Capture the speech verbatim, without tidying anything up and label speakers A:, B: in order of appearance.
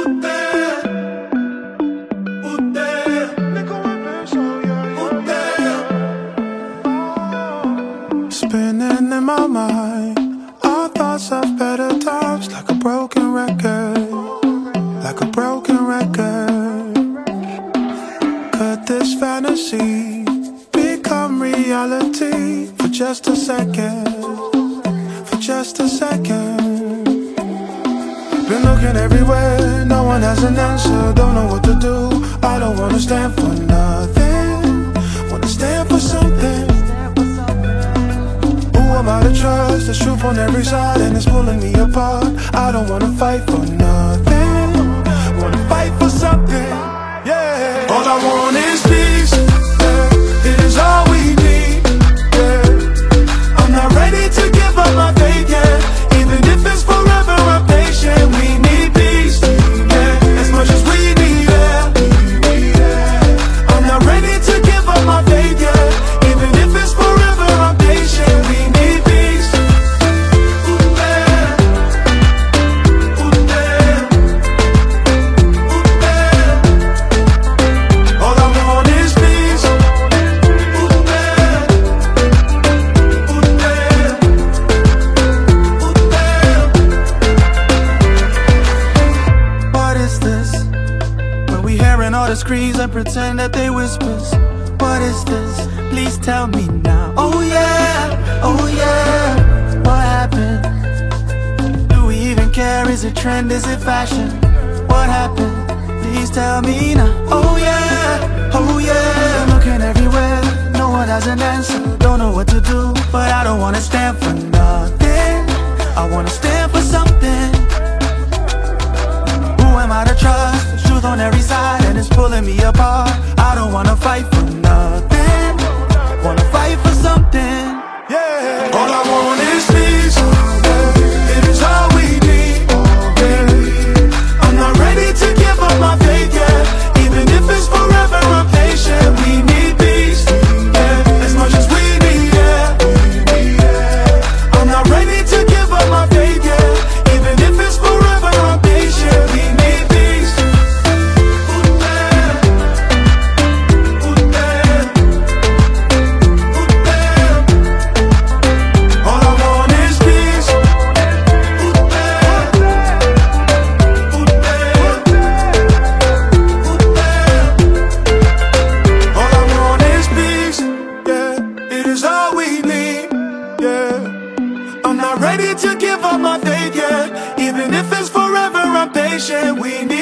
A: Spinning in my mind, our thoughts of better times, like a broken record, like a broken record. Could this fantasy become reality for just a second, for just a second? Been looking everywhere, no one has an answer, don't know what to do. I don't wanna stand for nothing, wanna stand for something. Who am I to trust? There's truth on every side and it's pulling me apart. I don't wanna fight for nothing, wanna fight for something, yeah. All I want is peace, yeah. It is all we need, yeah. I'm not ready to give up my faith yet, even if it's forever I'm patient. We need peace, yeah, as much as we need it, yeah. I'm not ready to give up my faith yet, even if it's forever I'm patient. We need peace. Ooh, yeah. Ooh, yeah. Ooh, yeah. All I want is peace. Ooh, yeah. Ooh, yeah. Ooh, yeah. What is this? When we hearing all the screams and pretend that they whispers. What is this? Please tell me now. Oh yeah, oh yeah. What happened? Do we even care? Is it trend? Is it fashion? What happened? Please tell me now. Oh yeah, oh yeah. I'm looking everywhere, no one has an answer. Don't know what to do, but I don't wanna stand for nothing. I wanna stand for something. Who am I to trust? There's truth on every side and it's pulling me apart. I don't wanna fight for nothing, wanna fight for something, yeah. All I want is peace, yeah. It is all we need, yeah. I'm not ready to give up my faith yet, even if it's forever I'm patient. We need peace, yeah, as much as we need it, yeah. I'm not ready to give up my faith yet, even if it's forever I'm patient. We need peace. Ooh, yeah. Ooh, yeah. Ooh, yeah. All I want is peace. Ooh, yeah. Ooh, yeah. Ooh, yeah. All I want is peace, yeah. It is all we need, yeah. I'm not ready to give up my faith yet, even if it's forever I'm patient. We need